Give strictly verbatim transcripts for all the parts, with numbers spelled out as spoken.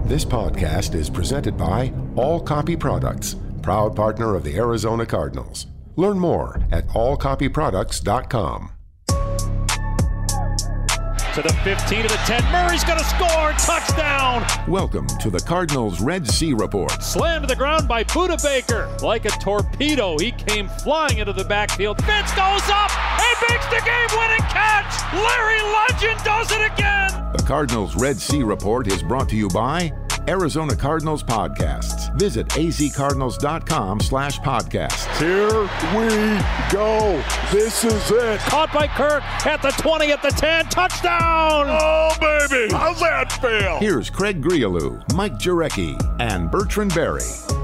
This podcast is presented by All Copy Products, proud partner of the Arizona Cardinals. Learn more at all copy products dot com. To the fifteen to the ten. Murray's going to score. Touchdown. Welcome to the Cardinals Red Sea Report. Slammed to the ground by Budda Baker. Like a torpedo, he came flying into the backfield. Fitz goes up and makes the game-winning catch. Larry Legend does it again. The Cardinals Red Sea Report is brought to you by Arizona Cardinals Podcasts. Visit azcardinals.com slash podcasts. Here we go. This is it. Caught by Kirk at the twenty, at the ten. Touchdown. Oh, baby. How's that feel? Here's Craig Grialou, Mike Jurecki, and Bertrand Berry.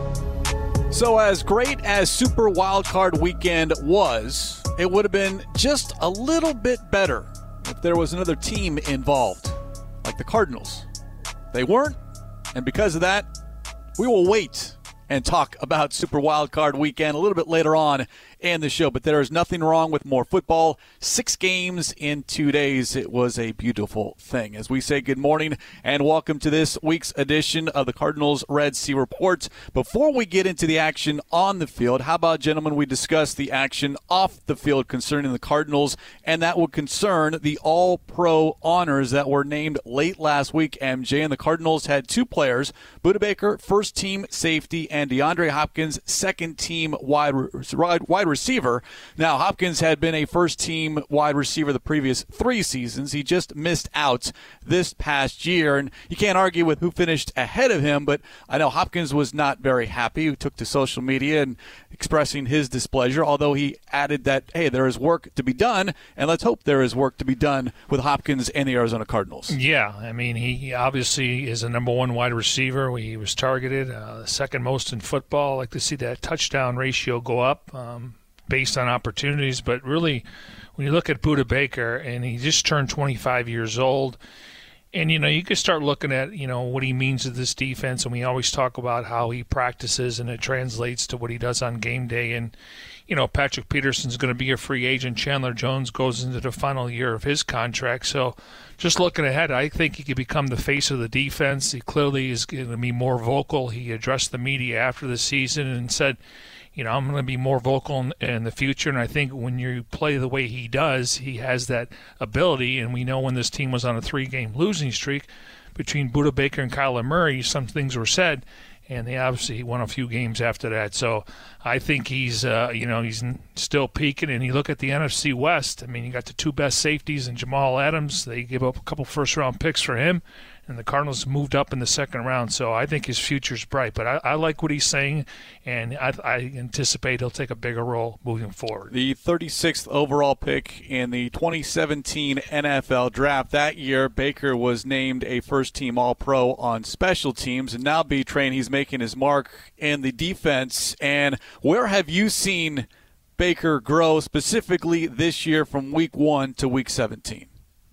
So as great as Super Wildcard Weekend was, it would have been just a little bit better if there was another team involved, like the Cardinals. They weren't. And because of that, we will wait and talk about Super Wildcard Weekend a little bit later on in the show. But there is nothing wrong with more football. Six games in two days. It was a beautiful thing. As we say good morning and welcome to this week's edition of the Cardinals Red Sea Report. Before we get into the action on the field, how about, gentlemen, we discuss the action off the field concerning the Cardinals, and that would concern the All-Pro honors that were named late last week, M J. And the Cardinals had two players, Budda Baker, first-team safety, and DeAndre Hopkins, second-team wide, wide receiver. Now, Hopkins had been a first-team wide receiver the previous three seasons. He just missed out this past year, and you can't argue with who finished ahead of him, but I know Hopkins was not very happy. He took to social media and expressing his displeasure, although he added that, hey, there is work to be done, and let's hope there is work to be done with Hopkins and the Arizona Cardinals. Yeah, I mean, he obviously is a number one wide receiver. He was targeted, uh, second most in football. I like to see that touchdown ratio go up um, based on opportunities, but really, when you look at Budda Baker, and he just turned twenty-five years old, and, you know, you could start looking at, you know, what he means to this defense, and we always talk about how he practices and it translates to what he does on game day. And, you know, Patrick Peterson's going to be a free agent. Chandler Jones goes into the final year of his contract. So just looking ahead, I think he could become the face of the defense. He clearly is going to be more vocal. He addressed the media after the season and said, you know, I'm going to be more vocal in, in the future. And I think when you play the way he does, he has that ability. And we know when this team was on a three-game losing streak between Budda Baker and Kyler Murray, some things were said, and they obviously won a few games after that. So I think he's, uh, you know, he's still peaking. And you look at the N F C West, I mean, you got the two best safeties in Jamal Adams. They give up a couple first-round picks for him, and the Cardinals moved up in the second round. So I think his future's bright. But I, I like what he's saying, and I, I anticipate he'll take a bigger role moving forward. The thirty-sixth overall pick in the twenty seventeen N F L Draft. That year, Baker was named a first-team All-Pro on special teams, and now, B-Train, he's making his mark in the defense. And where have you seen Baker grow specifically this year from week one to week seventeen?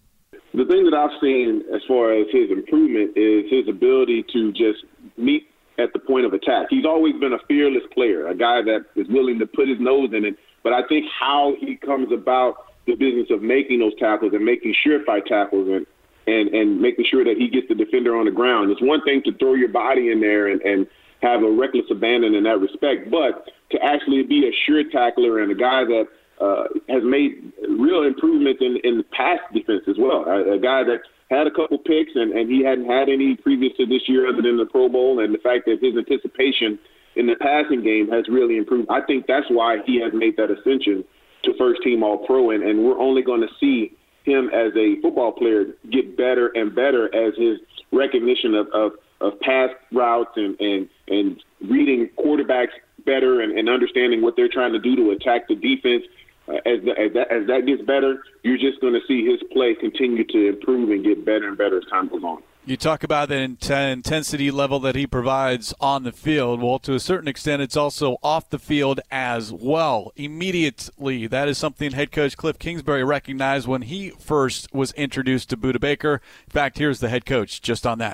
The thing that I've seen as far as his improvement is his ability to just meet at the point of attack. He's always been a fearless player, a guy that is willing to put his nose in it. But I think how he comes about the business of making those tackles and making surefire tackles and, and, and making sure that he gets the defender on the ground. It's one thing to throw your body in there and, and have a reckless abandon in that respect, but to actually be a sure tackler and a guy that Uh, has made real improvements in, in the pass defense as well. A, a guy that had a couple picks and, and he hadn't had any previous to this year other than the Pro Bowl, and the fact that his anticipation in the passing game has really improved. I think that's why he has made that ascension to first-team All-Pro, and, and we're only going to see him as a football player get better and better as his recognition of, of, of pass routes and, and, and reading quarterbacks better and, and understanding what they're trying to do to attack the defense. Uh, as, the, as, that, as that gets better, you're just going to see his play continue to improve and get better and better as time goes on. You talk about the intensity level that he provides on the field. Well, to a certain extent, it's also off the field as well. Immediately, that is something head coach Cliff Kingsbury recognized when he first was introduced to Budda Baker. In fact, here's the head coach just on that.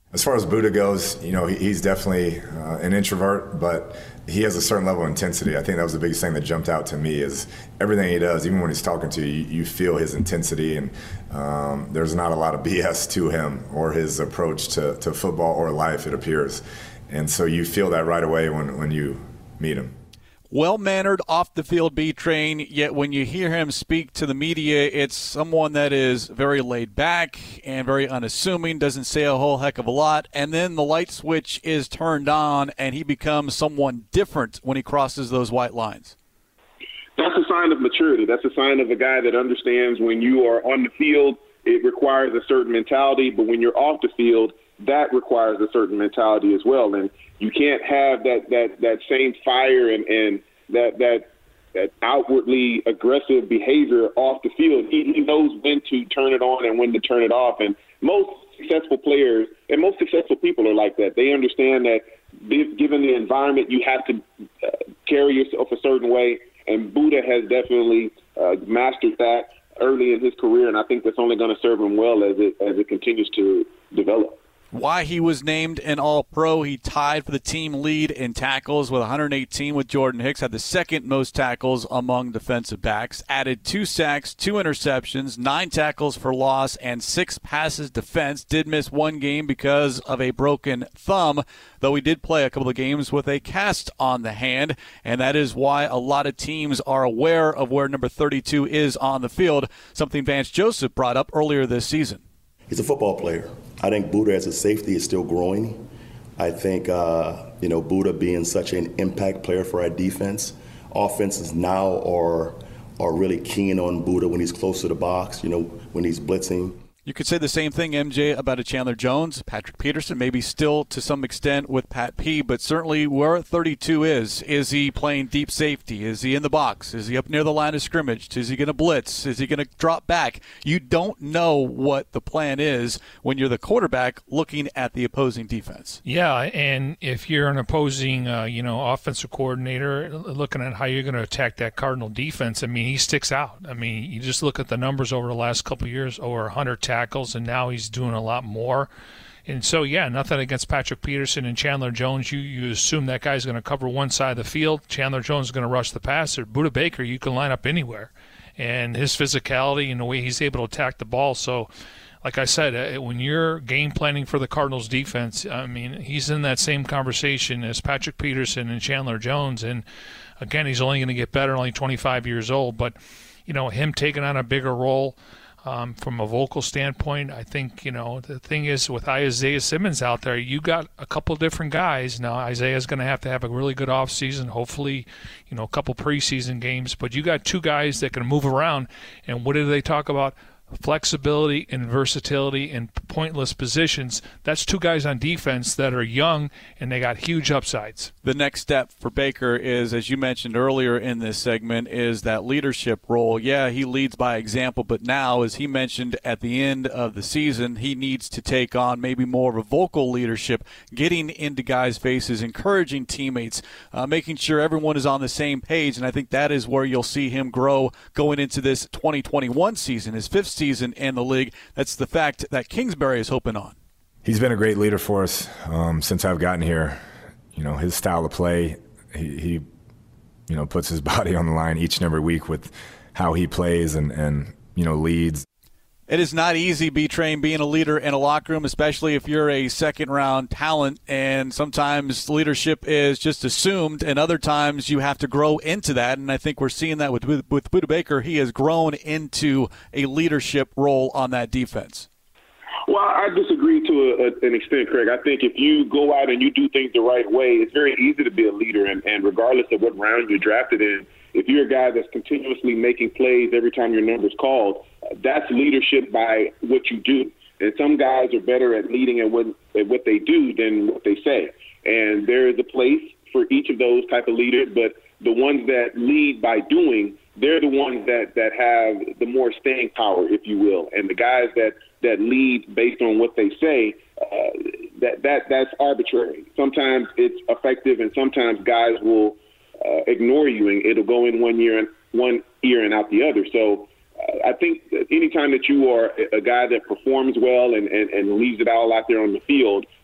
As far as Budda goes, you know, he, he's definitely uh, an introvert, but he has a certain level of intensity. I think that was the biggest thing that jumped out to me is everything he does, even when he's talking to you, you feel his intensity, and um, there's not a lot of B S to him or his approach to, to football or life, it appears. And so you feel that right away when, when you meet him. Well-mannered off-the-field B-Train, yet when you hear him speak to the media, it's someone that is very laid back and very unassuming, doesn't say a whole heck of a lot, and then the light switch is turned on and he becomes someone different when he crosses those white lines. That's a sign of maturity. That's a sign of a guy that understands when you are on the field, it requires a certain mentality, but when you're off the field, that requires a certain mentality as well. And you can't have that that, that same fire and, and that, that that outwardly aggressive behavior off the field. He, he knows when to turn it on and when to turn it off. And most successful players and most successful people are like that. They understand that given the environment, you have to uh, carry yourself a certain way. And Budda has definitely uh, mastered that early in his career, and I think that's only going to serve him well as it as it continues to develop. Why he was named an All-Pro, he tied for the team lead in tackles with one hundred eighteen with Jordan Hicks, had the second most tackles among defensive backs, added two sacks, two interceptions, nine tackles for loss, and six passes defense. Did miss one game because of a broken thumb, though he did play a couple of games with a cast on the hand, and that is why a lot of teams are aware of where number thirty-two is on the field, something Vance Joseph brought up earlier this season. He's a football player. I think Budda as a safety is still growing. I think, uh, you know, Budda being such an impact player for our defense, offenses now are, are really keen on Budda when he's close to the box, you know, when he's blitzing. You could say the same thing, M J, about a Chandler Jones, Patrick Peterson, maybe still to some extent with Pat P, but certainly where thirty-two is. Is he playing deep safety? Is he in the box? Is he up near the line of scrimmage? Is he going to blitz? Is he going to drop back? You don't know what the plan is when you're the quarterback looking at the opposing defense. Yeah, and if you're an opposing, uh, you know, offensive coordinator looking at how you're going to attack that Cardinal defense, I mean, he sticks out. I mean, you just look at the numbers over the last couple of years, over one hundred tackles, and now he's doing a lot more. And so, yeah, nothing against Patrick Peterson and Chandler Jones. You you assume that guy's going to cover one side of the field. Chandler Jones is going to rush the passer. Budda Baker, you can line up anywhere. And his physicality and the way he's able to attack the ball. So, like I said, when you're game planning for the Cardinals defense, I mean, he's in that same conversation as Patrick Peterson and Chandler Jones. And, again, he's only going to get better, only twenty-five years old. But, you know, him taking on a bigger role, Um, from a vocal standpoint, I think, you know, the thing is with Isaiah Simmons out there, you got a couple different guys. Now, Isaiah's going to have to have a really good offseason, hopefully, you know, a couple preseason games. But you got two guys that can move around. And what do they talk about? Flexibility and versatility in pointless positions. That's two guys on defense that are young, and they got huge upsides. The next step for Baker is, as you mentioned earlier in this segment, is that leadership role. Yeah, he leads by example, but now, as he mentioned at the end of the season, he needs to take on maybe more of a vocal leadership, getting into guys' faces, encouraging teammates, uh, making sure everyone is on the same page, and I think that is where you'll see him grow going into this twenty twenty-one season, his fifth season in the league. That's the fact that Kingsbury is hoping on. He's been a great leader for us um, since I've gotten here. You know, his style of play, he, he, you know, puts his body on the line each and every week with how he plays and, and you know, leads. It is not easy, B-Train, being a leader in a locker room, especially if you're a second-round talent, and sometimes leadership is just assumed, and other times you have to grow into that, and I think we're seeing that with, with, with Budda Baker. He has grown into a leadership role on that defense. Well, I disagree to a, a, an extent, Craig. I think if you go out and you do things the right way, it's very easy to be a leader, and, and regardless of what round you're drafted in, if you're a guy that's continuously making plays every time your number's called, uh, that's leadership by what you do. And some guys are better at leading at what, at what they do than what they say. And there is a place for each of those type of leaders, but the ones that lead by doing, they're the ones that, that have the more staying power, if you will. And the guys that, that lead based on what they say, uh, that, that that's arbitrary. Sometimes it's effective, and sometimes guys will Uh, ignore you, and it'll go in one year and one ear and out the other. So uh, I think that anytime that you are a guy that performs well and, and, and leaves it all out there on the field,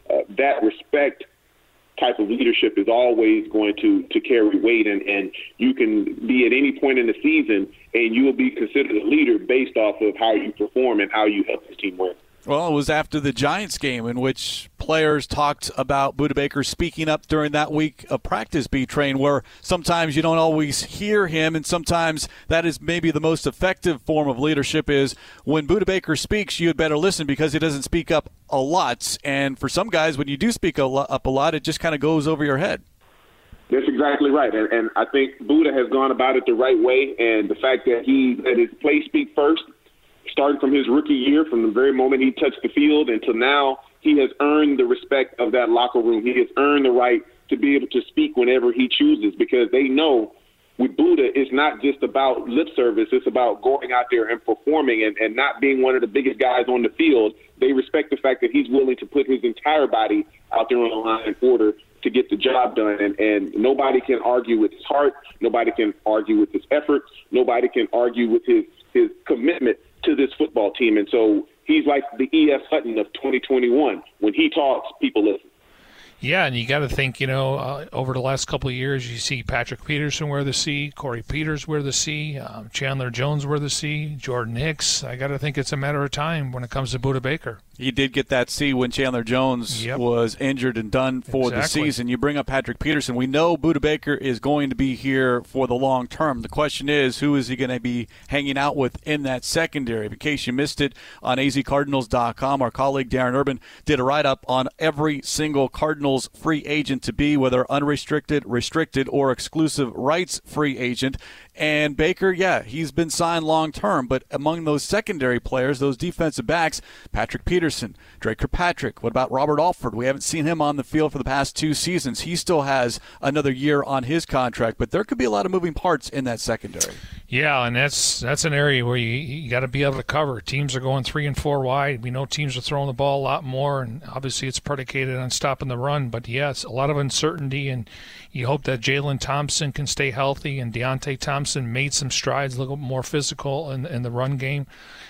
uh, that respect type of leadership is always going to, to carry weight, and, and you can be at any point in the season and you will be considered a leader based off of how you perform and how you help this team win. Well, it was after the Giants game in which players talked about Budda Baker speaking up during that week of practice, B-Train, where sometimes you don't always hear him, and sometimes that is maybe the most effective form of leadership is when Budda Baker speaks, you had better listen because he doesn't speak up a lot. And for some guys, when you do speak up a lot, it just kind of goes over your head. That's exactly right. And, and I think Budda has gone about it the right way, and the fact that he let his play speak first, starting from his rookie year, from the very moment he touched the field until now, he has earned the respect of that locker room. He has earned the right to be able to speak whenever he chooses, because they know with Budda, it's not just about lip service. It's about going out there and performing and, and not being one of the biggest guys on the field. They respect the fact that he's willing to put his entire body out there on the line in order to get the job done. And, and nobody can argue with his heart. Nobody can argue with his effort. Nobody can argue with his, his commitment to this football team. And so he's like the E S Hutton of twenty twenty-one. When he talks, people listen. Yeah, and you got to think, you know, uh, over the last couple of years, you see Patrick Peterson wear the C, Corey Peters wear the C, um, Chandler Jones wear the C, Jordan Hicks. I got to think it's a matter of time when it comes to Budda Baker. He did get that C when Chandler Jones yep. was injured and done for exactly. the season. You bring up Patrick Peterson. We know Budda Baker is going to be here for the long term. The question is, who is he going to be hanging out with in that secondary? In case you missed it, on A Z Cardinals dot com, our colleague Darren Urban did a write-up on every single Cardinals free agent to be, whether unrestricted, restricted, or exclusive rights free agent. And Baker, yeah, he's been signed long-term, but among those secondary players, those defensive backs, Patrick Peterson, Drake Kirkpatrick, what about Robert Alford? We haven't seen him on the field for the past two seasons. He still has another year on his contract, but there could be a lot of moving parts in that secondary. Yeah, and that's that's an area where you, you got to be able to cover. Teams are going three and four wide. We know teams are throwing the ball a lot more, and obviously it's predicated on stopping the run. But, yes, a lot of uncertainty, and you hope that Jalen Thompson can stay healthy, and Deontay Thompson made some strides, a little more physical in, in the run game.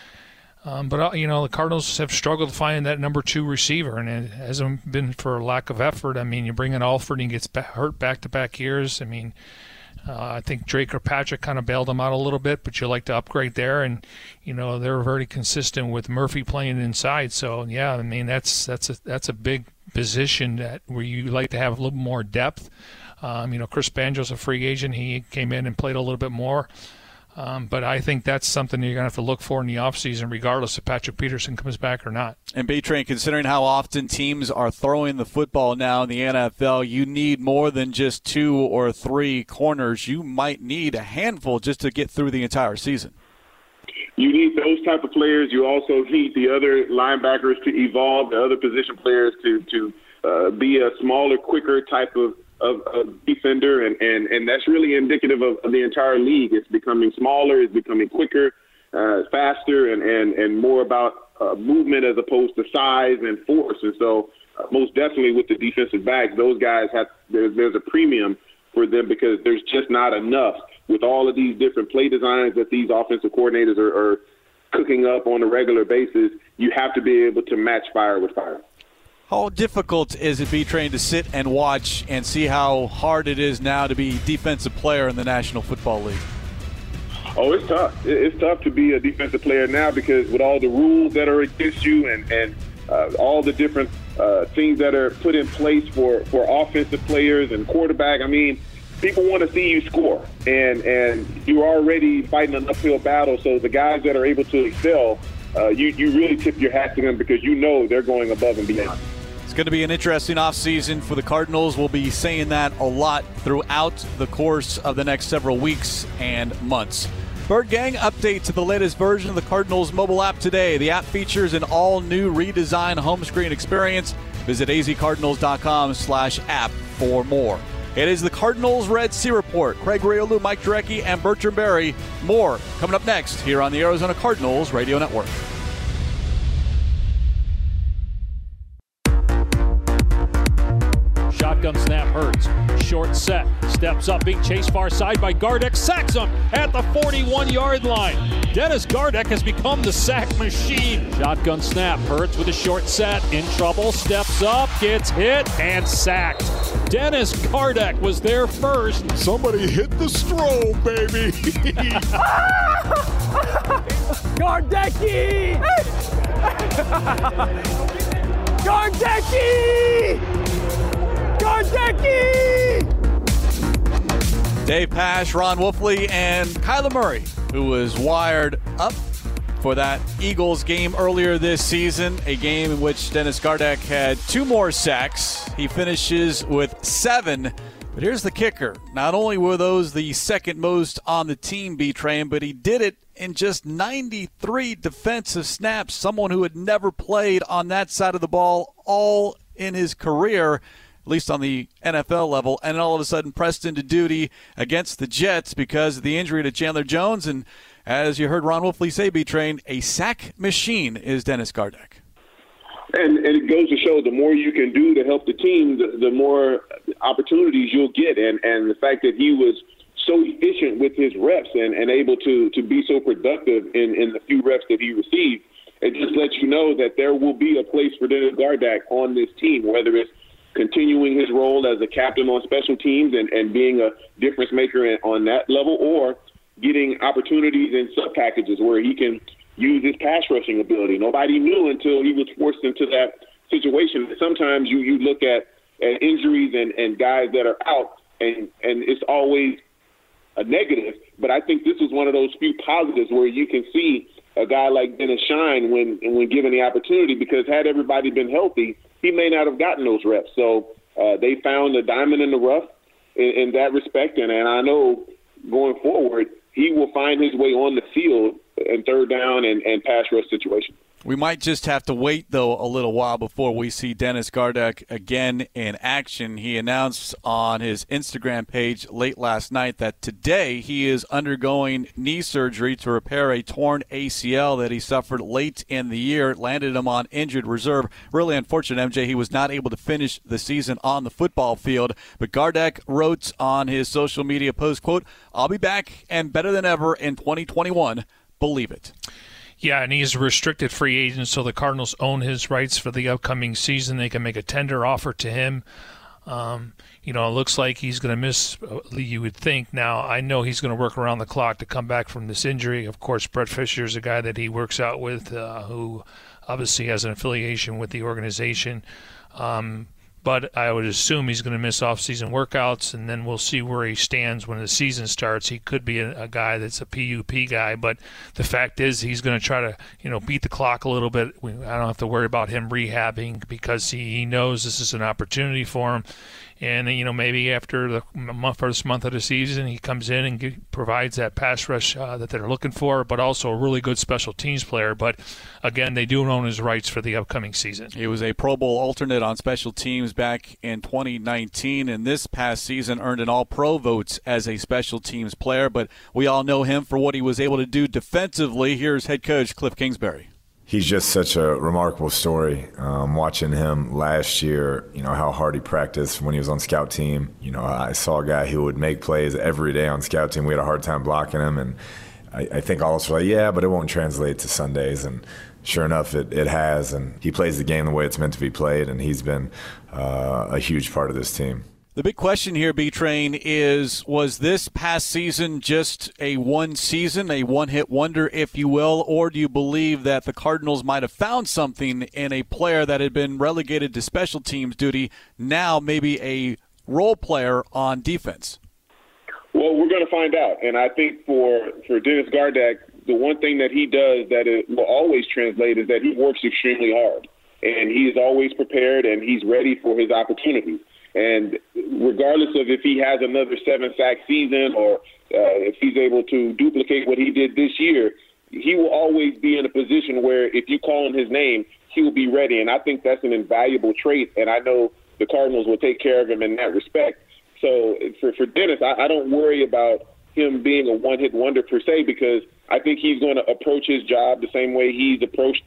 Um, but, uh, you know, the Cardinals have struggled finding that number two receiver, and it hasn't been for lack of effort. I mean, you bring in Alford and he gets hurt back-to-back years. I mean, Uh, I think Drake or Patrick kind of bailed them out a little bit, but you like to upgrade there. And, you know, they're very consistent with Murphy playing inside. So, yeah, I mean, that's that's a, that's a big position that where you like to have a little more depth. Um, you know, Chris Banjo's a free agent. He came in and played a little bit more. Um, but I think that's something you're going to have to look for in the offseason, regardless if Patrick Peterson comes back or not. And B-Train, considering how often teams are throwing the football now in the N F L, you need more than just two or three corners. You might need a handful just to get through the entire season. You need those type of players. You also need the other linebackers to evolve, the other position players to, to uh, be a smaller, quicker type of Of, of defender, and, and, and that's really indicative of, of the entire league. It's becoming smaller, it's becoming quicker, uh, faster, and, and, and more about uh, movement as opposed to size and force. And so uh, most definitely with the defensive backs, those guys have there's, there's a premium for them because there's just not enough with all of these different play designs that these offensive coordinators are, are cooking up on a regular basis. You have to be able to match fire with fire. How difficult is it, B-Train, to sit and watch and see how hard it is now to be defensive player in the National Football League? Oh, it's tough. It's tough to be a defensive player now because with all the rules that are against you and, and uh, all the different uh, things that are put in place for, for offensive players and quarterback, I mean, people want to see you score. And, and you're already fighting an uphill battle, so the guys that are able to excel, uh, you, you really tip your hat to them because you know they're going above and beyond. It's going to be an interesting offseason for the Cardinals. We'll be saying that a lot throughout the course of the next several weeks and months. Bird Gang, update to the latest version of the Cardinals mobile app today. The app features an all-new redesigned home screen experience. Visit azcardinals.com slash app for more. It is the Cardinals Red Sea Report. Craig Riolu, Mike Jurecki, and Bertrand Berry. More coming up next here on the Arizona Cardinals Radio Network. Shotgun snap, Hurts. Short set. Steps up, being chased far side by Gardeck. Sacks him at the forty-one-yard line. Dennis Gardeck has become the sack machine. Shotgun snap. Hurts with a short set. In trouble. Steps up. Gets hit and sacked. Dennis Gardeck was there first. Somebody hit the strobe, baby. Gardecky! Gardecky! Gardecky! Dave Pasch, Ron Wolfley, and Kyler Murray, who was wired up for that Eagles game earlier this season, a game in which Dennis Gardeck had two more sacks. He finishes with seven. But here's the kicker. Not only were those the second most on the team, B-Train, but he did it in just ninety-three defensive snaps, someone who had never played on that side of the ball all in his career, at least on the N F L level, and all of a sudden pressed into duty against the Jets because of the injury to Chandler Jones. And as you heard Ron Wolfley say, B-Train, a sack machine is Dennis Gardeck. And, and it goes to show the more you can do to help the team, the, the more opportunities you'll get. And, and the fact that he was so efficient with his reps and, and able to, to be so productive in, in the few reps that he received, it just lets you know that there will be a place for Dennis Gardeck on this team, whether it's continuing his role as a captain on special teams and, and being a difference maker in, on that level, or getting opportunities in sub packages where he can use his pass rushing ability. Nobody knew until he was forced into that situation. Sometimes you, you look at, at injuries and, and guys that are out, and, and it's always a negative. But I think this was one of those few positives where you can see a guy like Dennis shine when when given the opportunity, because had everybody been healthy, he may not have gotten those reps. So uh, they found a diamond in the rough in, in that respect. And, and I know going forward, he will find his way on the field in third down and, and pass rush situations. We might just have to wait, though, a little while before we see Dennis Gardeck again in action. He announced on his Instagram page late last night that today he is undergoing knee surgery to repair a torn A C L that he suffered late in the year. It landed him on injured reserve. Really unfortunate, M J. He was not able to finish the season on the football field. But Gardeck wrote on his social media post, quote, "I'll be back and better than ever in twenty twenty-one. Believe it." Yeah, and he's a restricted free agent, so the Cardinals own his rights for the upcoming season. They can make a tender offer to him. Um, you know, it looks like he's going to miss, you would think. Now, I know he's going to work around the clock to come back from this injury. Of course, Brett Fisher is a guy that he works out with uh, who obviously has an affiliation with the organization. Um But I would assume he's going to miss off-season workouts, and then we'll see where he stands when the season starts. He could be a, a guy that's a P U P guy, but the fact is he's going to try to, you know, beat the clock a little bit. We, I don't have to worry about him rehabbing because he, he knows this is an opportunity for him. And, you know, maybe after the month, first month of the season, he comes in and get, provides that pass rush uh, that they're looking for, but also a really good special teams player. But, again, they do own his rights for the upcoming season. He was a Pro Bowl alternate on special teams back in twenty nineteen, and this past season earned an All-Pro votes as a special teams player. But we all know him for what he was able to do defensively. Here's head coach Cliff Kingsbury. He's just such a remarkable story. Um, watching him last year, you know, how hard he practiced when he was on scout team. You know, I saw a guy who would make plays every day on scout team. We had a hard time blocking him, and I, I think all of us were like, yeah, but it won't translate to Sundays. And sure enough, it, it has. And he plays the game the way it's meant to be played, and he's been uh, a huge part of this team. The big question here, B-Train, is was this past season just a one season, a one-hit wonder, if you will, or do you believe that the Cardinals might have found something in a player that had been relegated to special teams duty, now maybe a role player on defense? Well, we're going to find out. And I think for, for Dennis Gardeck, the one thing that he does that it will always translate is that he works extremely hard. And he is always prepared, and he's ready for his opportunities. And regardless of if he has another seven-sack season or uh, if he's able to duplicate what he did this year, he will always be in a position where if you call him his name, he will be ready. And I think that's an invaluable trait, and I know the Cardinals will take care of him in that respect. So for, for Dennis, I, I don't worry about him being a one-hit wonder per se, because I think he's going to approach his job the same way he's approached it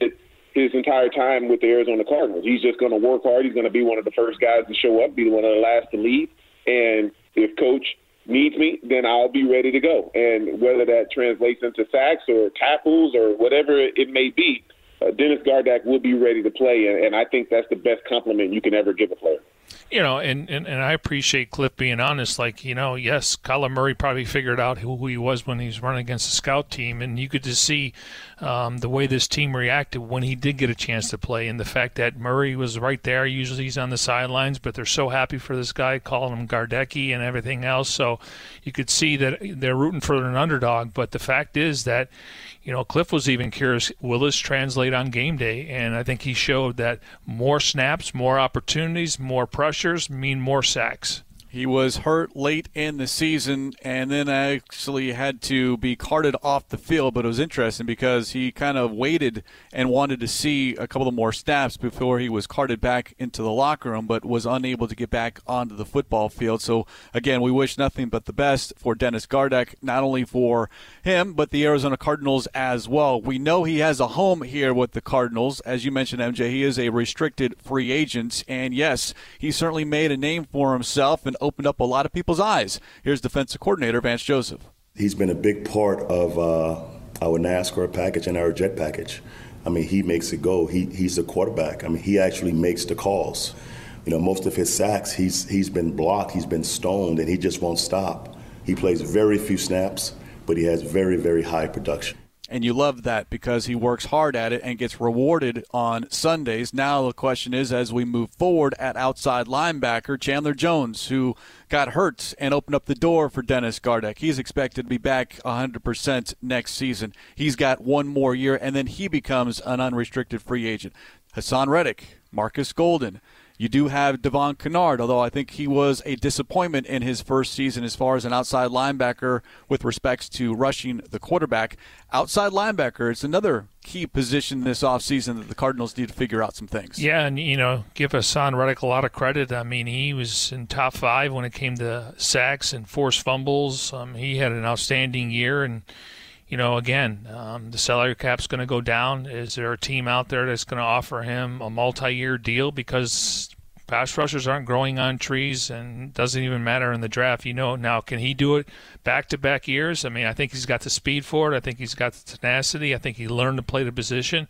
his entire time with the Arizona Cardinals. He's just going to work hard. He's going to be one of the first guys to show up, be one of the last to leave. And if Coach needs me, then I'll be ready to go. And whether that translates into sacks or tackles or whatever it may be, uh, Dennis Gardeck will be ready to play. And, and I think that's the best compliment you can ever give a player. You know, and, and, and I appreciate Cliff being honest. Like, you know, yes, Kyler Murray probably figured out who he was when he was running against the scout team, and you could just see um, the way this team reacted when he did get a chance to play, and the fact that Murray was right there. Usually he's on the sidelines, but they're so happy for this guy, calling him Gardecki and everything else. So you could see that they're rooting for an underdog. But the fact is that, you know, Cliff was even curious, will this translate on game day? And I think he showed that more snaps, more opportunities, more pressures mean more sacks. He was hurt late in the season and then actually had to be carted off the field, but it was interesting because he kind of waited and wanted to see a couple of more snaps before he was carted back into the locker room, but was unable to get back onto the football field. So, again, we wish nothing but the best for Dennis Gardeck, not only for him, but the Arizona Cardinals as well. We know he has a home here with the Cardinals. As you mentioned, M J, he is a restricted free agent, and yes, he certainly made a name for himself and opened up a lot of people's eyes. Here's defensive coordinator Vance Joseph. He's been a big part of uh, our NASCAR package and our jet package. I mean, he makes it go. He he's a quarterback. I mean, he actually makes the calls. You know, most of his sacks, he's he's been blocked, he's been stoned, and he just won't stop. He plays very few snaps, but he has very, very high production. And you love that because he works hard at it and gets rewarded on Sundays. Now the question is, as we move forward at outside linebacker, Chandler Jones, who got hurt and opened up the door for Dennis Gardeck. He's expected to be back one hundred percent next season. He's got one more year, and then he becomes an unrestricted free agent. Hassan Reddick, Marcus Golden. You do have Devon Kennard, although I think he was a disappointment in his first season as far as an outside linebacker with respects to rushing the quarterback. Outside linebacker, it's another key position this offseason that the Cardinals need to figure out some things. Yeah, and, you know, give Hassan Reddick a lot of credit. I mean, he was in top five when it came to sacks and forced fumbles. Um, he had an outstanding year, and you know, again, um, the salary cap's going to go down. Is there a team out there that's going to offer him a multi-year deal? Because pass rushers aren't growing on trees, and it doesn't even matter in the draft. You know, now, can he do it back-to-back years? I mean, I think he's got the speed for it. I think he's got the tenacity. I think he learned to play the position.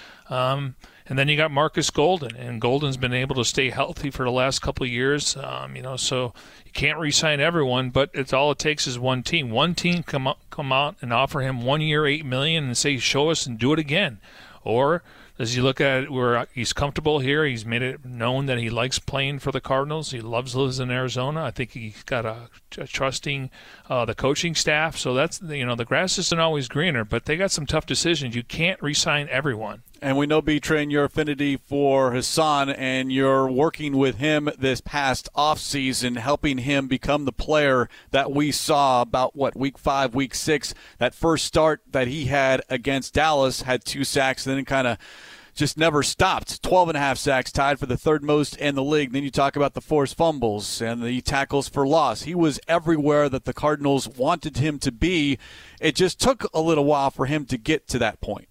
Um, and then you got Marcus Golden, and Golden's been able to stay healthy for the last couple of years. Um, you know, so you can't re-sign everyone, but it's all it takes is one team. One team come out, come out and offer him one year, eight million, and say, "Show us and do it again." Or as you look at it, where he's comfortable here, he's made it known that he likes playing for the Cardinals. He loves lives in Arizona. I think he's got a, a trusting uh, the coaching staff. So that's, you know, the grass isn't always greener, but they got some tough decisions. You can't re-sign everyone. And we know, B-Train, your affinity for Hassan, and you're working with him this past offseason, helping him become the player that we saw about, what, week five, week six. That first start that he had against Dallas, had two sacks, and then kind of just never stopped. twelve and a half sacks, tied for the third most in the league. Then you talk about the forced fumbles and the tackles for loss. He was everywhere that the Cardinals wanted him to be. It just took a little while for him to get to that point.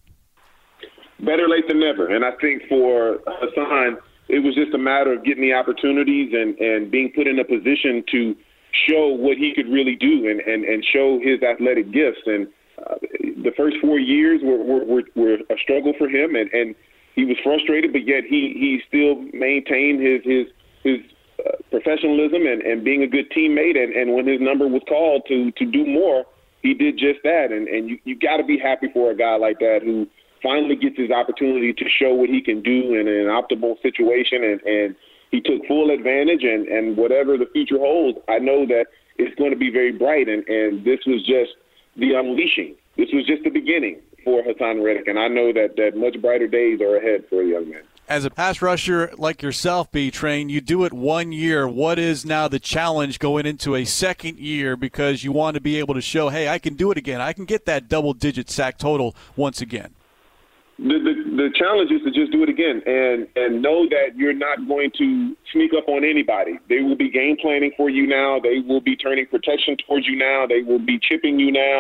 Better late than never. And I think for Hassan, it was just a matter of getting the opportunities and, and being put in a position to show what he could really do and, and, and show his athletic gifts. And uh, the first four years were, were, were, were a struggle for him, and, and he was frustrated, but yet he, he still maintained his his, his uh, professionalism and, and being a good teammate. And, and when his number was called to, to do more, he did just that. And, and you, you got to be happy for a guy like that who finally gets his opportunity to show what he can do in an optimal situation, and, and he took full advantage, and, and whatever the future holds, I know that it's going to be very bright, and, and this was just the unleashing. This was just the beginning for Hassan Reddick, and I know that, that much brighter days are ahead for a young man. As a pass rusher like yourself, B-Train, you do it one year. What is now the challenge going into a second year, because you want to be able to show, hey, I can do it again. I can get that double-digit sack total once again. The, the the challenge is to just do it again and, and know that you're not going to sneak up on anybody. They will be game planning for you now. They will be turning protection towards you now. They will be chipping you now.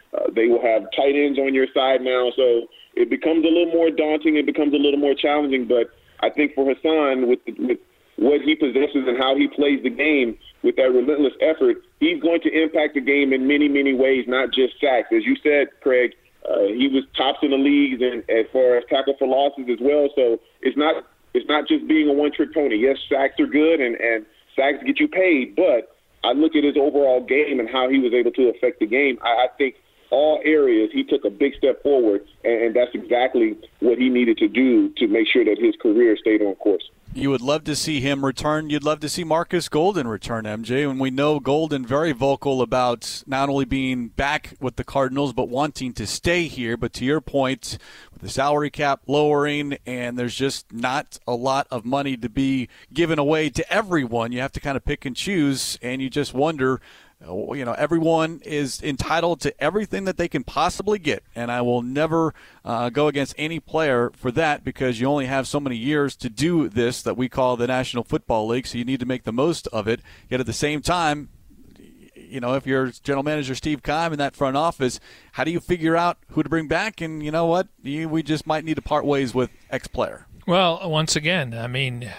Uh, they will have tight ends on your side now, so it becomes a little more daunting. It becomes a little more challenging. But I think for Hassan, with, with what he possesses and how he plays the game with that relentless effort, he's going to impact the game in many, many ways, not just sacks. As you said, Craig, uh, he was tops in the leagues and as far as tackle for losses as well. So it's not it's not just being a one-trick pony. Yes, sacks are good and, and sacks get you paid, but I look at his overall game and how he was able to affect the game. I, I think all areas he took a big step forward, and, and that's exactly what he needed to do to make sure that his career stayed on course. You would love to see him return. You'd love to see Marcus Golden return, M J. And we know Golden very vocal about not only being back with the Cardinals but wanting to stay here. But to your point, with the salary cap lowering and there's just not a lot of money to be given away to everyone, you have to kind of pick and choose, and you just wonder, you know, everyone is entitled to everything that they can possibly get, and I will never uh, go against any player for that because you only have so many years to do this that we call the National Football League, so you need to make the most of it. Yet at the same time, you know, if you're general manager Steve Keim in that front office, how do you figure out who to bring back? And you know what? You, we just might need to part ways with X player. Well, once again, I mean,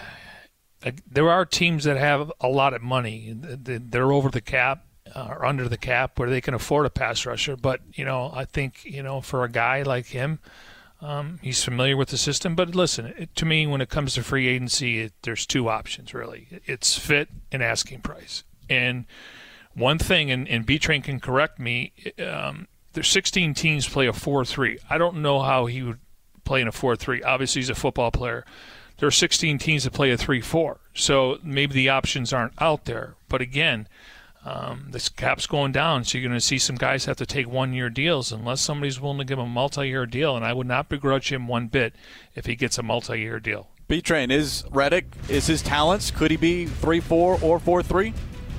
there are teams that have a lot of money. They're over the cap. Uh, or under the cap where they can afford a pass rusher. But, you know, I think, you know, for a guy like him, um, he's familiar with the system. But listen, it, to me, when it comes to free agency, it, there's two options, really. It's fit and asking price. And one thing, and, and B-Train can correct me, um, there's sixteen teams play a four three. I don't know how he would play in a four three. Obviously, he's a football player. There are sixteen teams that play a three four. So maybe the options aren't out there. But again, Um, this cap's going down, so you're going to see some guys have to take one-year deals unless somebody's willing to give him a multi-year deal, and I would not begrudge him one bit if he gets a multi-year deal. B-Train, is Reddick, is his talents, could he be three four or four three?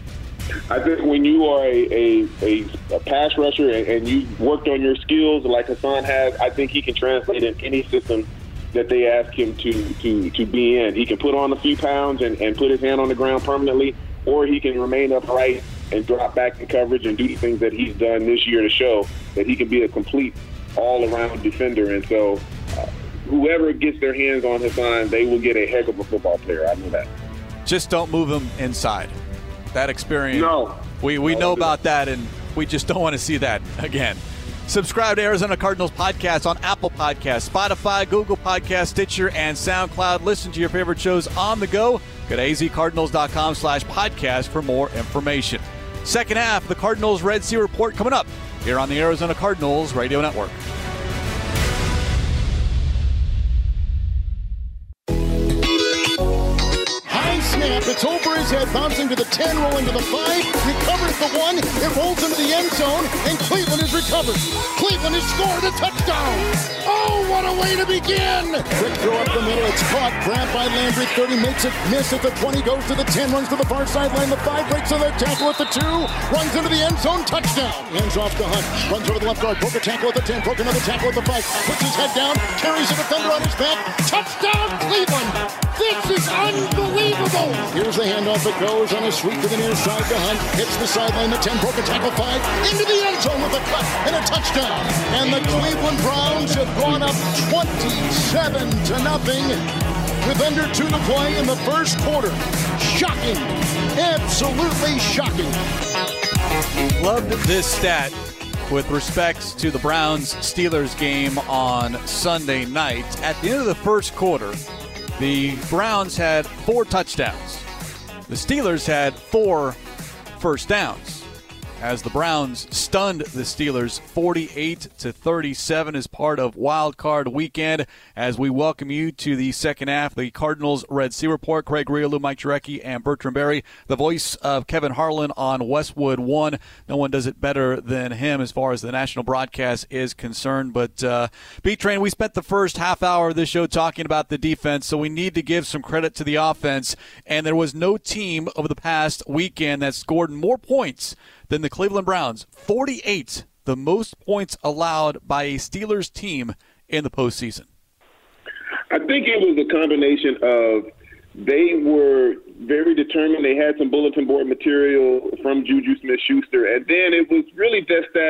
I think when you are a, a, a, a pass rusher and, and you worked on your skills like Hassan has, I think he can translate in any system that they ask him to, to, to be in. He can put on a few pounds and, and put his hand on the ground permanently, or he can remain upright and drop back in coverage and do the things that he's done this year to show that he can be a complete all-around defender. And so uh, whoever gets their hands on Hassan, they will get a heck of a football player. I know that. Just don't move him inside. That experience. No. We, we no, know about that, and we just don't want to see that again. Subscribe to Arizona Cardinals podcast on Apple Podcasts, Spotify, Google Podcasts, Stitcher, and SoundCloud. Listen to your favorite shows on the go. Go to azcardinals.com slash podcast for more information. Second half, the Cardinals Red Sea Report coming up here on the Arizona Cardinals Radio Network. Snap, it's over his head, bouncing to the ten, rolling to the five, recovers the one, it rolls into the end zone, and Cleveland is recovered. Cleveland has scored a touchdown. Oh, what a way to begin! Quick throw up the middle, it's caught, grabbed by Landry, thirty, makes it miss at the twenty, goes to the ten, runs to the far sideline, the five, breaks on the tackle at the two, runs into the end zone, touchdown. Hands off to Hunt, runs over the left guard, broke a tackle at the ten, broke another tackle at the five, puts his head down, carries a defender on his back, touchdown Cleveland! This is unbelievable! Here's the handoff that goes on a sweep to the near side to Hunt. Hits the sideline, the ten, broke a tackle, five, into the end zone with a cut and a touchdown. And the Cleveland Browns have gone up twenty-seven to nothing with under two to play in the first quarter. Shocking. Absolutely shocking. Loved this stat with respect to the Browns-Steelers game on Sunday night. At the end of the first quarter, the Browns had four touchdowns. The Steelers had four first downs, as the Browns stunned the Steelers forty-eight to thirty-seven as part of Wild Card Weekend. As we welcome you to the second half, the Cardinals Red Sea Report. Craig Riolu, Mike Jurecki, and Bertrand Berry, the voice of Kevin Harlan on Westwood One. No one does it better than him as far as the national broadcast is concerned. But uh, B-Train, we spent the first half hour of this show talking about the defense, so we need to give some credit to the offense. And there was no team over the past weekend that scored more points than the Cleveland Browns. forty-eight, the most points allowed by a Steelers team in the postseason. I think it was a combination of they were very determined. They had some bulletin board material from Juju Smith-Schuster, and then it was really just that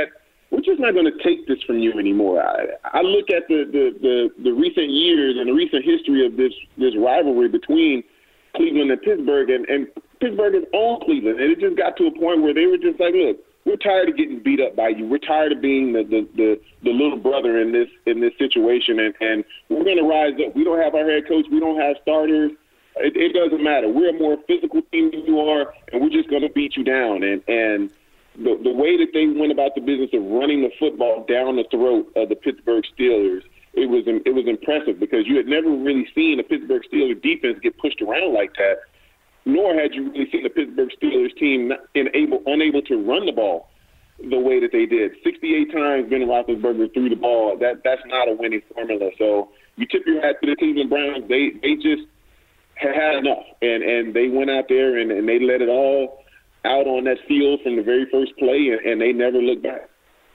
we're just not going to take this from you anymore. I, I look at the, the, the, the recent years and the recent history of this, this rivalry between Cleveland and Pittsburgh, and, and Pittsburgh has owned Cleveland. And it just got to a point where they were just like, look, we're tired of getting beat up by you. We're tired of being the, the, the, the little brother in this in this situation, and, and we're going to rise up. We don't have our head coach. We don't have starters. It, it doesn't matter. We're a more physical team than you are, and we're just going to beat you down. And and the, the way that they went about the business of running the football down the throat of the Pittsburgh Steelers, it was it was impressive, because you had never really seen a Pittsburgh Steelers defense get pushed around like that, nor had you really seen the Pittsburgh Steelers team unable, unable to run the ball the way that they did. sixty-eight times Ben Roethlisberger threw the ball. That That's not a winning formula. So you tip your hat to the Cleveland Browns. They they just had had enough, and, and they went out there and, and they let it all out on that field from the very first play, and, and they never looked back.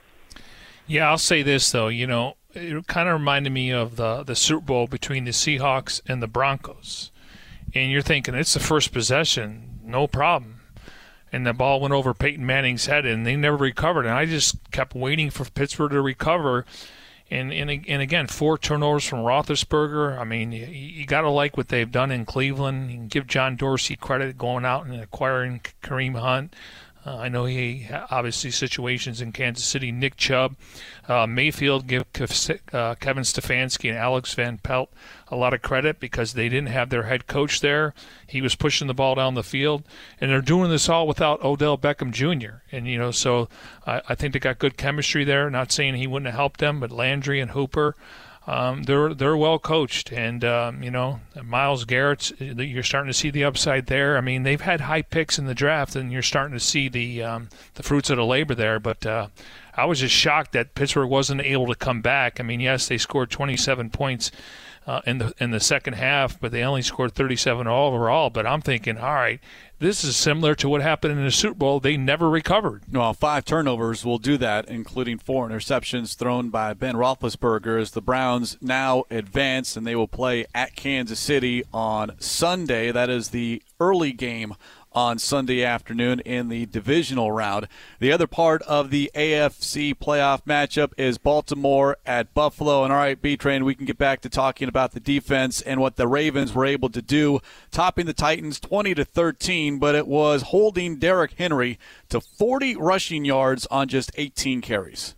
Yeah, I'll say this, though. You know, it kind of reminded me of the, the Super Bowl between the Seahawks and the Broncos. And you're thinking, it's the first possession, no problem. And the ball went over Peyton Manning's head, and they never recovered. And I just kept waiting for Pittsburgh to recover. And and, and again, four turnovers from Roethlisberger. I mean, you, you got to like what they've done in Cleveland. You can give John Dorsey credit going out and acquiring Kareem Hunt. Uh, I know he obviously situations in Kansas City. Nick Chubb, uh, Mayfield, give uh, Kevin Stefanski and Alex Van Pelt a lot of credit, because they didn't have their head coach there. He was pushing the ball down the field, and they're doing this all without Odell Beckham Junior And you know, so I, I think they got good chemistry there. Not saying he wouldn't have helped them, but Landry and Hooper. Um, they're they're well coached, and um, you know, Myles Garrett, you're starting to see the upside there. I mean, they've had high picks in the draft, and you're starting to see the um, the fruits of the labor there. But uh, I was just shocked that Pittsburgh wasn't able to come back. I mean, yes, they scored twenty-seven points uh, in the in the second half, but they only scored thirty-seven overall. But I'm thinking, all right, this is similar to what happened in the Super Bowl. They never recovered. Well, five turnovers will do that, including four interceptions thrown by Ben Roethlisberger, as the Browns now advance, and they will play at Kansas City on Sunday. That is the early game on Sunday afternoon in the divisional round. The other part of the A F C playoff matchup is Baltimore at Buffalo. And all right, B-Train, we can get back to talking about the defense and what the Ravens were able to do, topping the Titans twenty to thirteen, but it was holding Derrick Henry to forty rushing yards on just eighteen carries.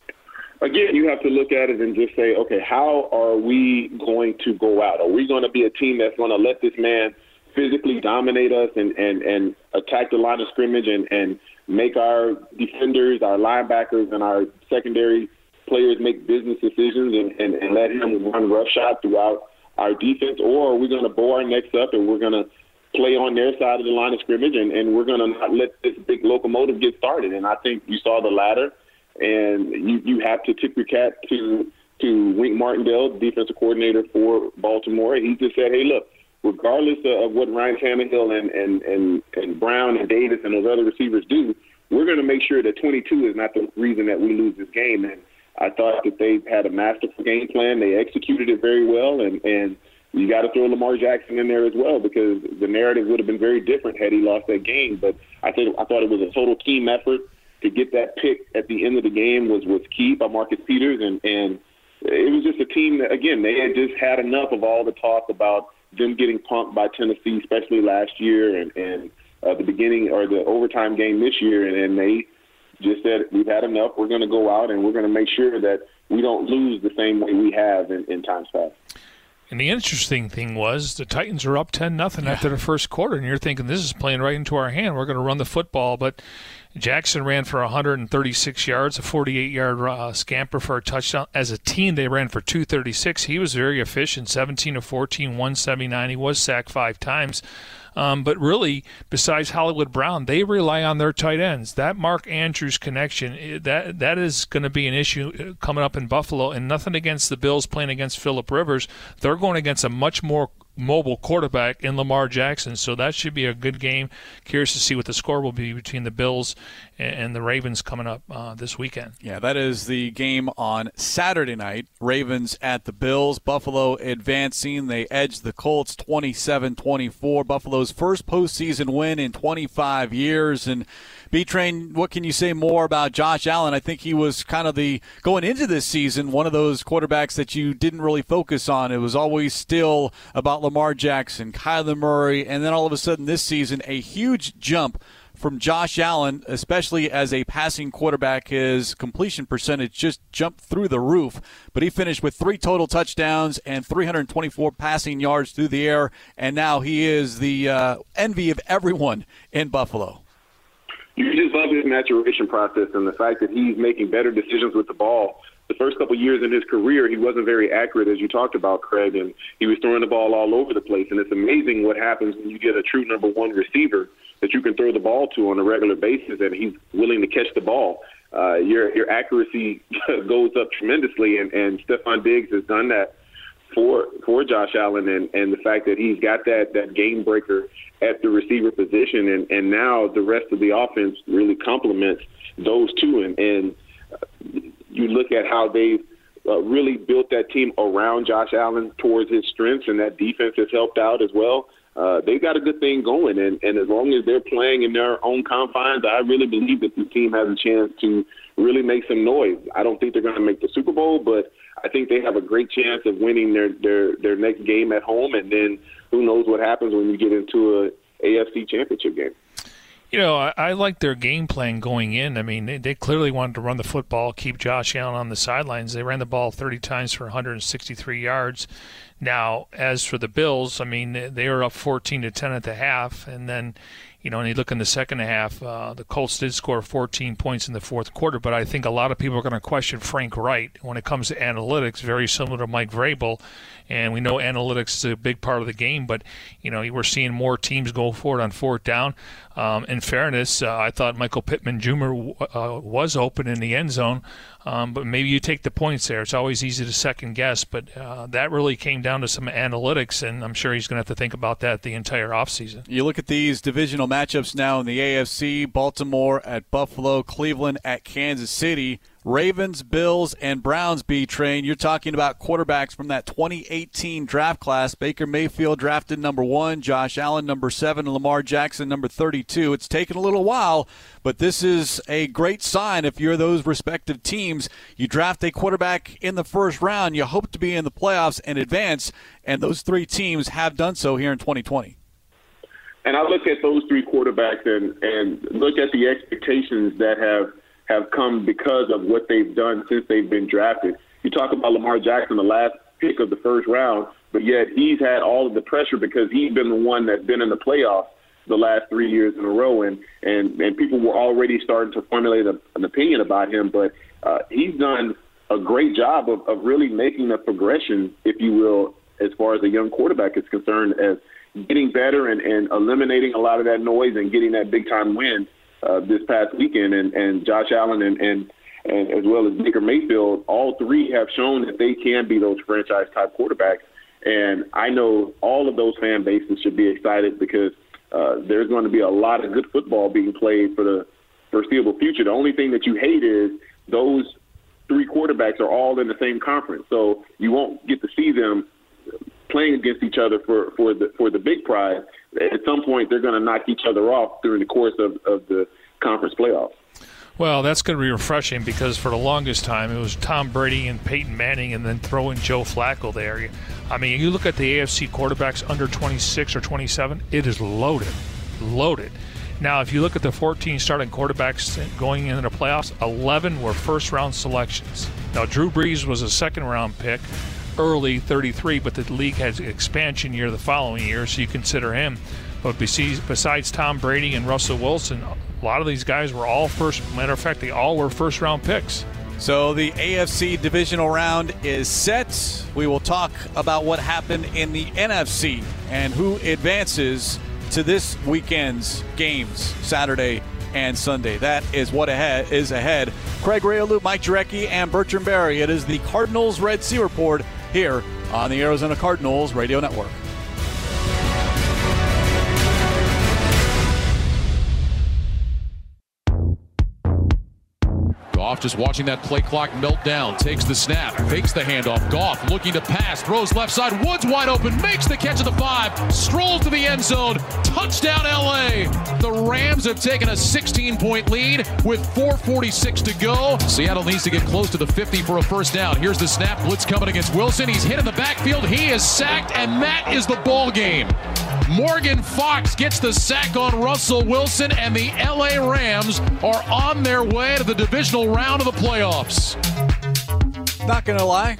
Again, you have to look at it and just say, okay, how are we going to go out? Are we going to be a team that's going to let this man physically dominate us and, and, and attack the line of scrimmage and, and make our defenders, our linebackers, and our secondary players make business decisions and, and, and let him run roughshod throughout our defense? Or are we going to bow our necks up and we're going to play on their side of the line of scrimmage and, and we're going to not let this big locomotive get started? And I think you saw the latter, and you, you have to tip your cap to, to Wink Martindale, defensive coordinator for Baltimore. He just said, hey, look, regardless of what Ryan Tannehill and, and, and, and Brown and Davis and those other receivers do, we're going to make sure that twenty-two is not the reason that we lose this game. And I thought that they had a masterful game plan. They executed it very well, and, and you got to throw Lamar Jackson in there as well, because the narrative would have been very different had he lost that game. But I think I thought it was a total team effort. To get that pick at the end of the game was, was key by Marcus Peters, and, and it was just a team that, again, they had just had enough of all the talk about them getting punked by Tennessee, especially last year and, and uh, the beginning or the overtime game this year. And, and they just said, we've had enough. We're going to go out and we're going to make sure that we don't lose the same way we have in, in times past. And the interesting thing was the Titans are up ten nothing after the first quarter, and you're thinking this is playing right into our hand. We're going to run the football, but Jackson ran for one hundred thirty-six yards, a forty-eight-yard uh, scamper for a touchdown. As a team, they ran for two thirty-six. He was very efficient, seventeen of fourteen, one seventy-nine. He was sacked five times. Um, but really, besides Hollywood Brown, they rely on their tight ends. That Mark Andrews connection, that that is going to be an issue coming up in Buffalo. And nothing against the Bills playing against Phillip Rivers. They're going against a much more mobile quarterback in Lamar Jackson. So that should be a good game. Curious to see what the score will be between the Bills and the Ravens coming up uh, this weekend. Yeah, that is the game on Saturday night. Ravens at the Bills. Buffalo advancing. They edge the Colts twenty-seven twenty-four. Buffalo's first postseason win in twenty-five years. And B-Train, what can you say more about Josh Allen? I think he was kind of the, going into this season, one of those quarterbacks that you didn't really focus on. It was always still about Lamar Jackson, Kyler Murray, and then all of a sudden this season, a huge jump from Josh Allen, especially as a passing quarterback. His completion percentage just jumped through the roof, but he finished with three total touchdowns and three hundred twenty-four passing yards through the air, and now he is the uh, envy of everyone in Buffalo. You just love his maturation process and the fact that he's making better decisions with the ball. The first couple of years in his career, he wasn't very accurate, as you talked about, Craig, and he was throwing the ball all over the place. And it's amazing what happens when you get a true number one receiver that you can throw the ball to on a regular basis, and he's willing to catch the ball. Uh, your your accuracy goes up tremendously, and, and Stephon Diggs has done that for for Josh Allen, and, and the fact that he's got that, that game breaker at the receiver position, and, and now the rest of the offense really complements those two. And, and you look at how they've uh, really built that team around Josh Allen towards his strengths, and that defense has helped out as well. Uh, they've got a good thing going, and, and as long as they're playing in their own confines, I really believe that the team has a chance to really make some noise. I don't think they're going to make the Super Bowl, but I think they have a great chance of winning their, their, their next game at home, and then who knows what happens when you get into a A F C championship game. You know, I, I like their game plan going in. I mean, they, they clearly wanted to run the football, keep Josh Allen on the sidelines. They ran the ball thirty times for one hundred sixty-three yards. Now, as for the Bills, I mean, they were up fourteen to ten at the half, and then, you know, when you look in the second half, uh, the Colts did score fourteen points in the fourth quarter, but I think a lot of people are going to question Frank Wright when it comes to analytics, very similar to Mike Vrabel, and we know analytics is a big part of the game, but, you know, we're seeing more teams go forward on fourth down. Um, in fairness, uh, I thought Michael Pittman Junior Uh, was open in the end zone, um, but maybe you take the points there. It's always easy to second guess, but uh, that really came down to some analytics, and I'm sure he's going to have to think about that the entire offseason. You look at these divisional matchups now in the A F C, Baltimore at Buffalo, Cleveland at Kansas City. Ravens, Bills, and Browns, B-Train. You're talking about quarterbacks from that twenty eighteen draft class. Baker Mayfield drafted number one, Josh Allen number seven, and Lamar Jackson number thirty-two. It's taken a little while, but this is a great sign if you're those respective teams. You draft a quarterback in the first round, you hope to be in the playoffs and advance, and those three teams have done so here in twenty twenty. And I look at those three quarterbacks and, and look at the expectations that have have come because of what they've done since they've been drafted. You talk about Lamar Jackson, the last pick of the first round, but yet he's had all of the pressure because he's been the one that's been in the playoffs the last three years in a row, and and, and people were already starting to formulate a, an opinion about him, but uh, he's done a great job of, of really making a progression, if you will, as far as a young quarterback is concerned, as getting better and, and eliminating a lot of that noise and getting that big-time win Uh, this past weekend, and, and Josh Allen and, and, and as well as Baker Mayfield, all three have shown that they can be those franchise-type quarterbacks. And I know all of those fan bases should be excited because uh, there's going to be a lot of good football being played for the foreseeable future. The only thing that you hate is those three quarterbacks are all in the same conference, so you won't get to see them playing against each other for, for the for the big prize. At some point, they're going to knock each other off during the course of, of the conference playoffs. Well, that's going to be refreshing because for the longest time, it was Tom Brady and Peyton Manning and then throw in Joe Flacco there. I mean, you look at the A F C quarterbacks under twenty-six or twenty-seven, it is loaded, loaded. Now, if you look at the fourteen starting quarterbacks going into the playoffs, eleven were first-round selections. Now, Drew Brees was a second-round pick, early thirty-three, but the league has an expansion year the following year, so you consider him. But besides, besides Tom Brady and Russell Wilson, a lot of these guys were all first. Matter of fact, they all were first-round picks. So the A F C divisional round is set. We will talk about what happened in the N F C and who advances to this weekend's games, Saturday and Sunday. That is what ahead is ahead. Craig Rayalu, Mike Jurecki, and Bertrand Berry. It is the Cardinals Red Sea Report here on the Arizona Cardinals Radio Network. Goff just watching that play clock melt down. Takes the snap, fakes the handoff. Goff looking to pass, throws left side. Woods wide open, makes the catch at the five, strolls to the end zone. Touchdown L A. The Rams have taken a sixteen-point lead with four forty-six to go. Seattle needs to get close to the fifty for a first down. Here's the snap. Blitz coming against Wilson. He's hit in the backfield. He is sacked, and that is the ball game. Morgan Fox gets the sack on Russell Wilson, and the L A Rams are on their way to the divisional round of the playoffs. Not going to lie,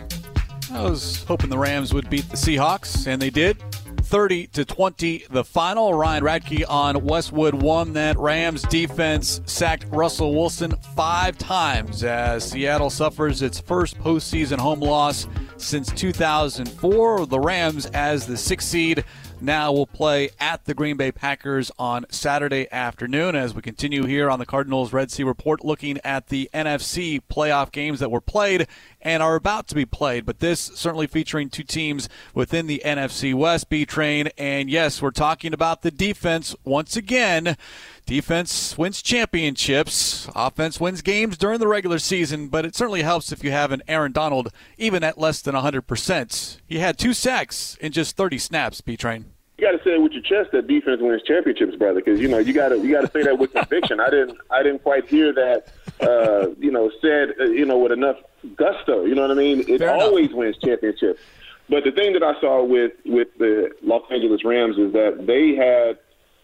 I was hoping the Rams would beat the Seahawks, and they did. thirty to twenty the final. Ryan Radke on Westwood won that. Rams defense sacked Russell Wilson five times as Seattle suffers its first postseason home loss since two thousand four. The Rams, as the sixth seed, now will play at the Green Bay Packers on Saturday afternoon as we continue here on the Cardinals Red Sea Report, looking at the N F C playoff games that were played and are about to be played. But this certainly featuring two teams within the N F C West, B-Train. And yes, we're talking about the defense once again. Defense wins championships. Offense wins games during the regular season, but it certainly helps if you have an Aaron Donald even at less than one hundred percent. He had two sacks in just thirty snaps, B-Train. You got to say it with your chest that defense wins championships, brother, because you know you got to you got to say that with conviction. I didn't I didn't quite hear that uh, you know said uh, you know with enough gusto. You know what I mean? It Fair always enough. wins championships. But the thing that I saw with with the Los Angeles Rams is that they had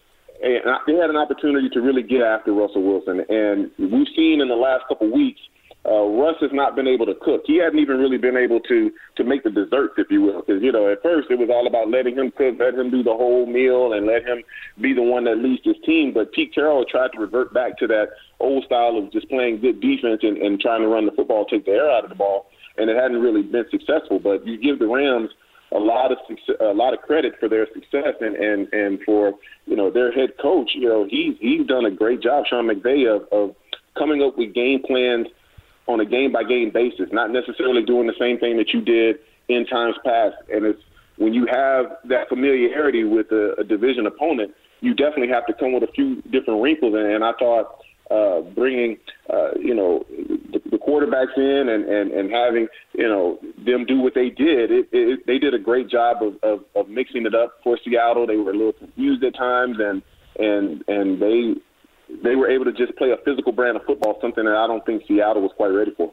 a, they had an opportunity to really get after Russell Wilson, and we've seen in the last couple of weeks. Uh, Russ has not been able to cook. He hadn't even really been able to to make the desserts, if you will, because, you know, at first it was all about letting him cook, let him do the whole meal, and let him be the one that leads his team. But Pete Carroll tried to revert back to that old style of just playing good defense and, and trying to run the football, take the air out of the ball, and it hadn't really been successful. But you give the Rams a lot of success, a lot of credit for their success and, and, and for, you know, their head coach. You know, he's he's done a great job, Sean McVay, of, of coming up with game plans on a game-by-game basis, not necessarily doing the same thing that you did in times past. And it's when you have that familiarity with a, a division opponent, you definitely have to come with a few different wrinkles. And, and I thought uh, bringing, uh, you know, the, the quarterbacks in and, and, and having, you know, them do what they did, it, it, they did a great job of, of, of mixing it up for Seattle. They were a little confused at times, and and and they – they were able to just play a physical brand of football, something that I don't think Seattle was quite ready for.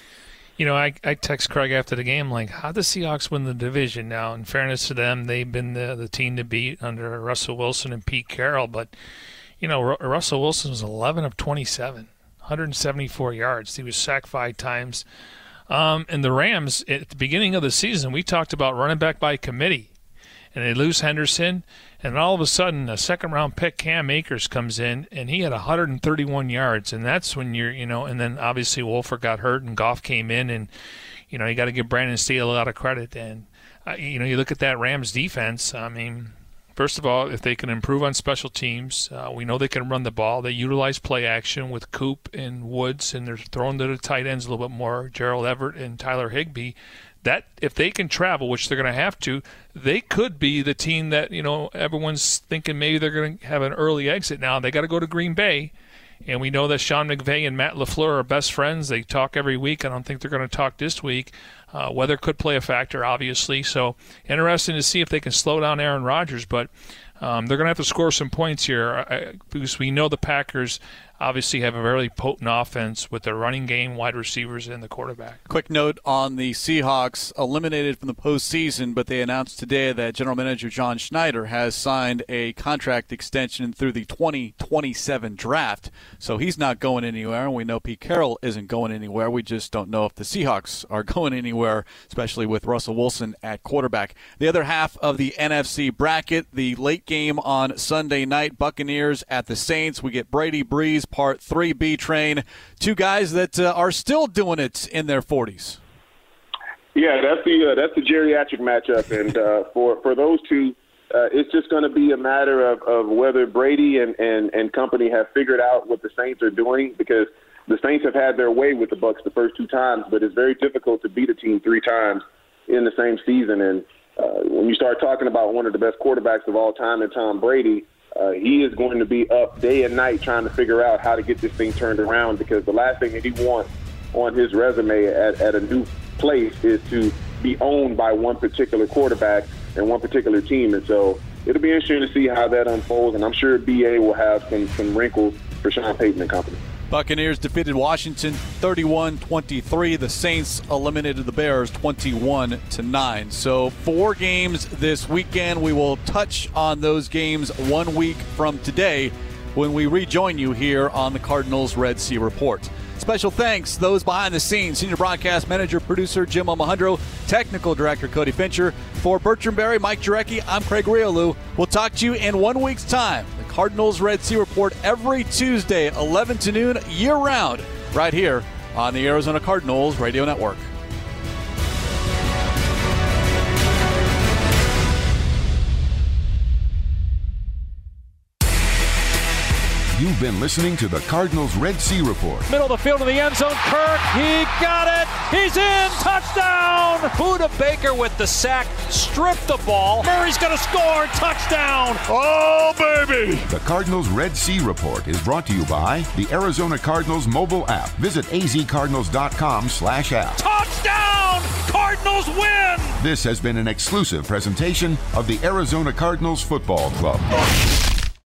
You know, I, I text Craig after the game, like, how'd the Seahawks win the division? Now, in fairness to them, they've been the, the team to beat under Russell Wilson and Pete Carroll. But, you know, R- Russell Wilson was eleven of twenty-seven, one hundred seventy-four yards. He was sacked five times. Um, and the Rams, at the beginning of the season, we talked about running back by committee. And they lose Henderson, and all of a sudden a second-round pick, Cam Akers, comes in, and he had one hundred thirty-one yards. And that's when you're, you know, and then obviously Wolford got hurt, and Goff came in, and, you know, you got to give Brandon Staley a lot of credit. And, uh, you know, you look at that Rams defense, I mean, first of all, if they can improve on special teams, uh, we know they can run the ball. They utilize play action with Coop and Woods, and they're throwing to the tight ends a little bit more, Gerald Everett and Tyler Higbee. That if they can travel, which they're going to have to, they could be the team that, you know, everyone's thinking maybe they're going to have an early exit. Now they got to go to Green Bay, and we know that Sean McVay and Matt LaFleur are best friends. They talk every week. I don't think they're going to talk this week. Uh, weather could play a factor, obviously. So interesting to see if they can slow down Aaron Rodgers, but um, they're going to have to score some points here uh, because we know the Packers obviously have a very potent offense with their running game, wide receivers, and the quarterback. Quick note on the Seahawks, eliminated from the postseason, but they announced today that General Manager John Schneider has signed a contract extension through the twenty twenty-seven draft. So he's not going anywhere, and we know Pete Carroll isn't going anywhere. We just don't know if the Seahawks are going anywhere, especially with Russell Wilson at quarterback. The other half of the N F C bracket, the late game on Sunday night, Buccaneers at the Saints. We get Brady Breeze, Part three B Train. Two guys that uh, are still doing it in their forties. Yeah, that's the uh, that's the geriatric matchup, and uh, for for those two, uh, it's just going to be a matter of, of whether Brady and, and, and company have figured out what the Saints are doing, because the Saints have had their way with the Bucs the first two times, but it's very difficult to beat a team three times in the same season. And uh, when you start talking about one of the best quarterbacks of all time, and Tom Brady, uh, he is going to be up day and night trying to figure out how to get this thing turned around, because the last thing that he wants on his resume at, at a new place is to be owned by one particular quarterback and one particular team. And so it'll be interesting to see how that unfolds, and I'm sure B A will have some, some wrinkles for Sean Payton and company. Buccaneers defeated Washington thirty-one twenty-three. The Saints eliminated the Bears twenty-one to nine. So four games this weekend. We will touch on those games one week from today when we rejoin you here on the Cardinals Red Sea Report. Special thanks those behind the scenes: Senior Broadcast Manager, Producer Jim Omahundro, Technical Director Cody Fincher. For Bertram Berry, Mike Jurecki, I'm Craig Riolu. We'll talk to you in one week's time. The Cardinals Red Sea Report every Tuesday, eleven to noon, year-round, right here on the Arizona Cardinals Radio Network. You've been listening to the Cardinals Red Sea Report. Middle of the field in the end zone. Kirk, he got it. He's in. Touchdown. Budda Baker with the sack. Stripped the ball. Murray's going to score. Touchdown. Oh, baby. The Cardinals Red Sea Report is brought to you by the Arizona Cardinals mobile app. Visit azcardinals.com slash app. Touchdown. Cardinals win. This has been an exclusive presentation of the Arizona Cardinals Football Club.